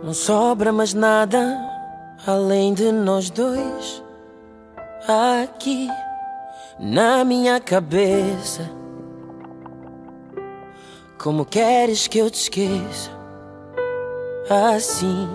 Não sobra mais nada além de nós dois aqui na minha cabeça. Como queres que eu te esqueça assim?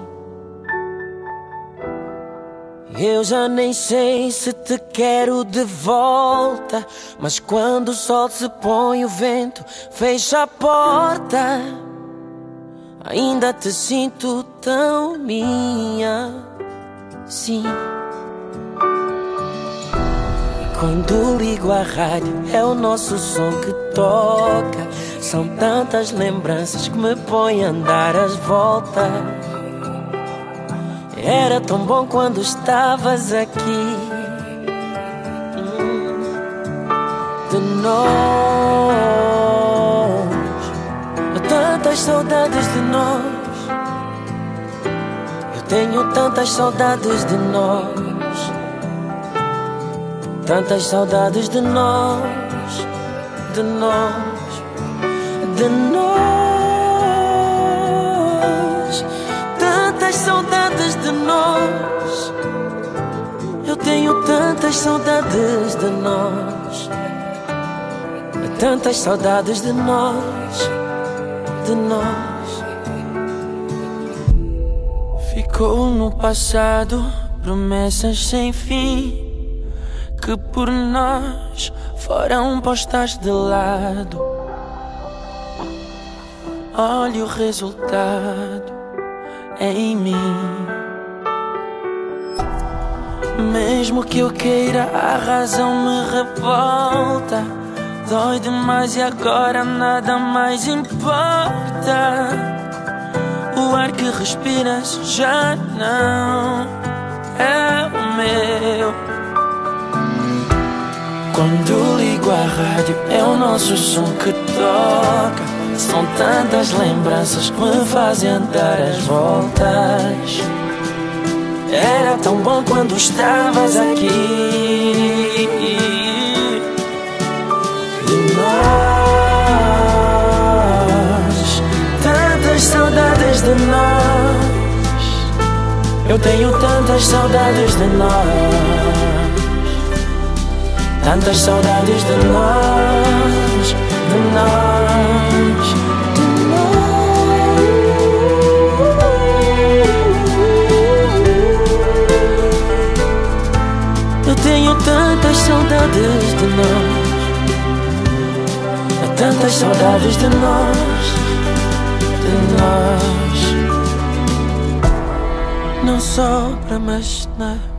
Eu já nem sei se te quero de volta, mas quando o sol se põe, o vento fecha a porta. Ainda te sinto tão minha, sim. E quando ligo a rádio é o nosso som que toca. São tantas lembranças que me põem a andar às voltas. Era tão bom quando estavas aqui. De nós, tantas saudades de nós. Eu tenho tantas saudades de nós. Tantas saudades de nós. De nós, de nós. Tantas saudades de nós. Eu tenho tantas saudades de nós. Tantas saudades de nós. De nós. Ficou no passado promessas sem fim que por nós foram postas de lado. Olha o resultado em mim. Mesmo que eu queira, a razão me revolta. Dói demais e agora nada mais importa. O ar que respiras já não é o meu. Quando ligo a rádio é o nosso som que toca. São tantas lembranças que me fazem andar às voltas. Era tão bom quando estavas aqui. De nós, tantas saudades de nós. Eu tenho tantas saudades de nós. Tantas saudades de nós. De nós, de nós. Eu tenho tantas saudades de nós. Tantas saudades de nós. De nós. Não sobra mais nada